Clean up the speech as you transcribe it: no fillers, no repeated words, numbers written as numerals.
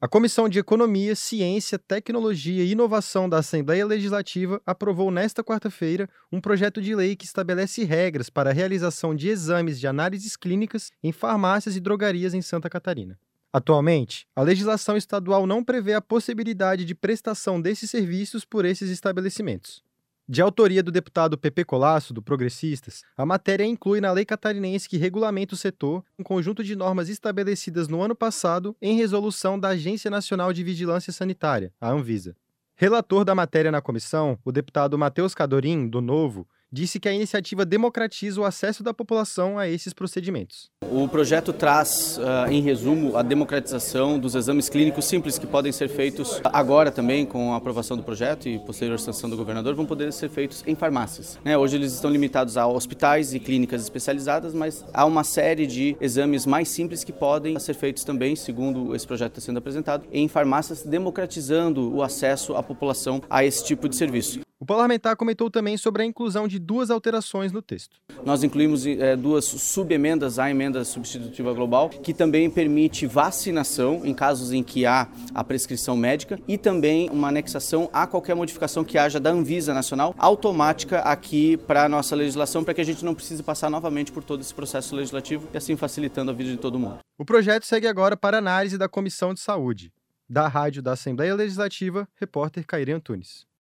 A Comissão de Economia, Ciência, Tecnologia e Inovação da Assembleia Legislativa aprovou nesta quarta-feira um projeto de lei que estabelece regras para a realização de exames de análises clínicas em farmácias e drogarias em Santa Catarina. Atualmente, a legislação estadual não prevê a possibilidade de prestação desses serviços por esses estabelecimentos. De autoria do deputado Pepe Colasso, do Progressistas, a matéria inclui na lei catarinense que regulamenta o setor um conjunto de normas estabelecidas no ano passado em resolução da Agência Nacional de Vigilância Sanitária, a Anvisa. Relator da matéria na comissão, o deputado Matheus Cadorim, do Novo, disse que a iniciativa democratiza o acesso da população a esses procedimentos. O projeto traz, em resumo, a democratização dos exames clínicos simples que podem ser feitos agora também com a aprovação do projeto e posterior sanção do governador, vão poder ser feitos em farmácias. Hoje eles estão limitados a hospitais e clínicas especializadas, mas há uma série de exames mais simples que podem ser feitos também, segundo esse projeto está sendo apresentado, em farmácias, democratizando o acesso à população a esse tipo de serviço. O parlamentar comentou também sobre a inclusão de duas alterações no texto. Nós incluímos duas subemendas à emenda substitutiva global, que também permite vacinação em casos em que há a prescrição médica e também uma anexação a qualquer modificação que haja da Anvisa Nacional automática aqui para a nossa legislação, para que a gente não precise passar novamente por todo esse processo legislativo e assim facilitando a vida de todo mundo. O projeto segue agora para análise da Comissão de Saúde. Da Rádio da Assembleia Legislativa, repórter Caire Antunes.